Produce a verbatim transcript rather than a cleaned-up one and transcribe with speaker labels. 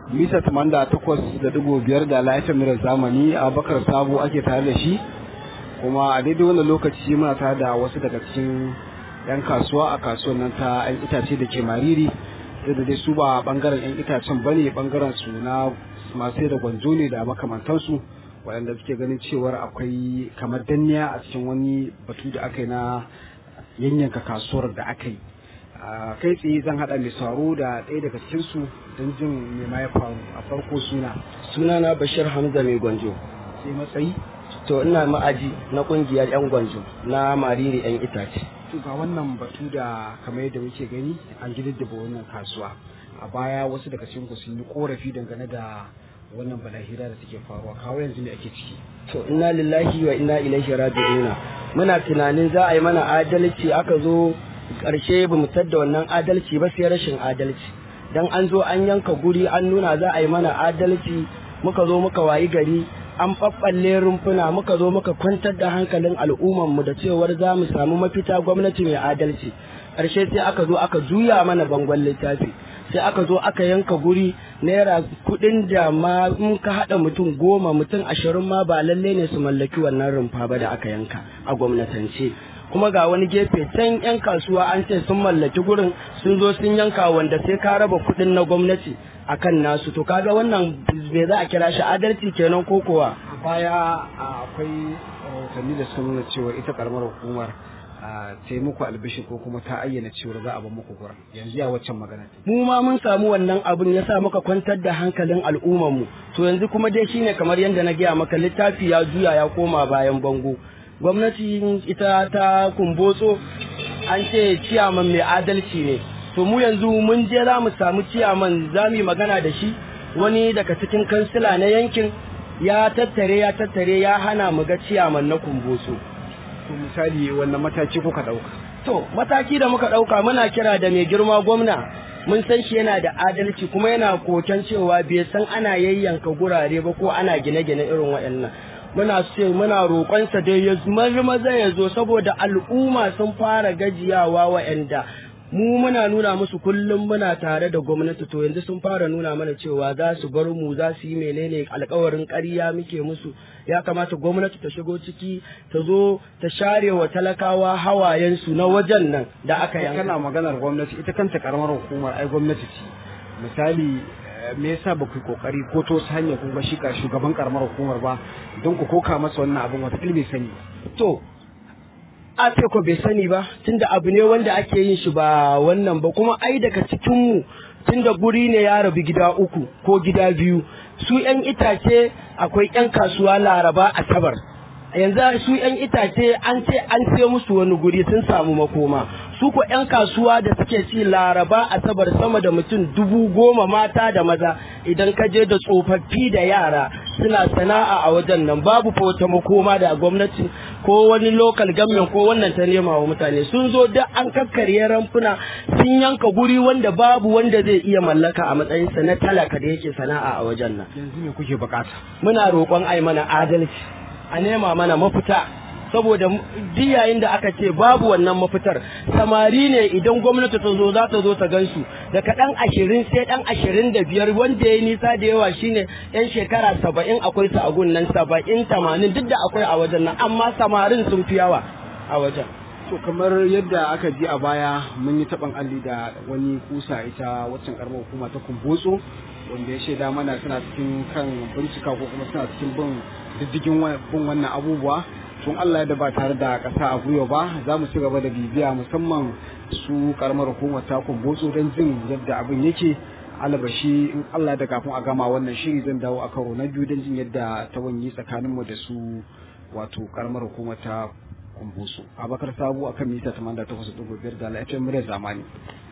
Speaker 1: mita tamanin da takwas da digo biyar da lafiyar mirar zamani. Abubakar Sabo ake tare da shi, kuma a daidai wannan lokaci muna tare da wasu daga cikin yan kasuwa a kasuwar nan ta yan itace da ke Mariri, da dai su ba bangaren yan itacen bane, bangaren su na masu da gwanjo ne da makamantansu, waɗanda suke ganin cewar akwai kamar danniya a cikin wani batu da aka yi na yanyanka kasuwar da aka yi. Kai tsaye zan haɗa mai sauro da ɗaya daga cikinsu don jin me ma ya faru. A farko suna
Speaker 2: suna na Bashir Hamza mai gwanjo.
Speaker 1: Sai matsayi?
Speaker 2: To ina ma'aji na ƙungiyar 'yan gwanjo na Mariri 'yan itace.
Speaker 1: To ga wannan batu da kamar yadda muke gani an gididdaba wannan kasuwa, a baya wasu daga cikin ku sun yi korafi dangane da wannan balahira da take faruwa, kawo yanzu ne ake ciki.
Speaker 2: To inna lillahi wa inna ilaihi raji'un. Muna tunanin za a yi mana adalci, aka zo ƙarshe ba mu tadda wannan adalci ba, sai rashin adalci. Dan an zo an yanka guri an nuna za a yi mana adalci, muka zo muka wayi gari an ɓaɓɓalle rumfuna, muka zo muka kwantar da hankalin al'ummarmu da cewar za mu samu mafita, gwamnati mai adalci. Ƙarshe sai aka zo aka juya mana bangon littafi, sai aka zo aka yanka guri naira kuɗin da ma in ka haɗa mutum goma mutum ashirin ma ba lalle ne su mallaki wannan rumfa ba da aka yanka a gwamnatance. Kuma ga wani gefe can 'yan kasuwa an ce sun mallaki gurin, sun zo sun yanka wanda sai ka raba kuɗin na gwamnati akan nasu. To kaga wannan bai za a kira shi adalci kenan ko kuwa?
Speaker 1: A baya akwai rahotanni da sun nuna cewa ita karamar hukumar ta yi muku albishi ko kuma ta ayyana cewa za a bar muku gurin, yanzu ya waccan magana.
Speaker 2: Mu ma mun samu wannan abun, ya sa muka kwantar da hankalin al'ummarmu. To yanzu kuma dai shine kamar yadda na gaya maka, littafi ya juya ya koma bayan bango. Gwamnati ita ta kumbotso, an ce ciyaman mai adalci ne. To mu yanzu mun je za mu samu ciyaman, za mu yi magana da shi. Wani daga cikin kansila na yankin ya tattare ya tattare ya hana mu ga ciyaman na kumbotso.
Speaker 1: To misali wannan mataki kuka ɗauka?
Speaker 2: To mataki da muka ɗauka, muna kira da mai girma gwamna, mun san shi yana da adalci kuma yana koken cewa bai san ana yayyanka gurare ba ko ana gine-gine irin waɗannan. Muna ce muna roƙonsa dai ya maza ya zo, saboda al'umma sun fara gajiyawa wa'anda mu muna nuna musu kullum muna tare da gwamnati, to yanzu sun fara nuna mana cewa za su bar mu, za su yi menene alƙawarin ƙarya muke musu. Ya kamata gwamnati ta shigo ciki, ta zo ta share wa talakawa hawayensu na wajen nan da aka yanka.
Speaker 1: Kana maganar gwamnati, ita kanta karamar hukumar ai gwamnati ce. Misali me yasa ba ku kokari ko to ta hanyar kun ga shi ka shugaban karamar hukumar ba don ku koka masa wannan abin, wata bai sani?
Speaker 2: To a ce ko bai sani ba, tunda abu ne wanda ake yin shi ba wannan ba, kuma ai daga cikin mu tunda guri ne ya rabu gida uku ko gida biyu, su yan itace akwai yan kasuwa Laraba Asabar. Yanzu su yan itace an ce an sai musu wani guri sun samu makoma, su ko yan kasuwa da suke ci Laraba Asabar sama da mutum dubu goma mata da maza, idan ka je da tsofaffi da yara suna sana'a a wajen nan, babu fa wata makoma da gwamnati ko wani local government ko wannan ta nema wa mutane. Sun zo da an kakkarye ramfuna, sun yanka guri wanda babu wanda zai iya mallaka a matsayinsa na talaka da yake sana'a a wajen nan.
Speaker 1: Yanzu me kuke bukata?
Speaker 2: Muna roƙon ai mana adalci, a nema mana mafita, saboda duk yayin da aka ce babu wannan mafitar, samari ne idan gwamnati ta zo za ta zo ta gansu daga ɗan ashirin sai ɗan ashirin da biyar, wanda ya nisa da yawa shine yan shekara saba'in, akwai su a gun nan saba'in tamanin duk da akwai a wajen nan, amma samarin sun fi yawa a wajen.
Speaker 1: To kamar yadda aka ji a baya mun yi taɓan alli da wani kusa ita waccan karamar hukuma ta Kumbotso, wanda ya shaida mana suna cikin kan bincika ko kuma suna cikin bin diddigin bin wannan abubuwa. Tun Allah da ba tare da ƙasa a gwiwa ba, za mu ci gaba da bibiya musamman su karamar hukumar ta Kumbotso don jin yadda abin yake. Alabashi in Allah da kafin a gama wannan shiri zan dawo a karo na biyu don jin yadda ta wanyi tsakaninmu da su wato karamar hukumar ta Kumbotso. Abubakar Sabo akan mita tamanin da takwas da biyar da L F M Zamani.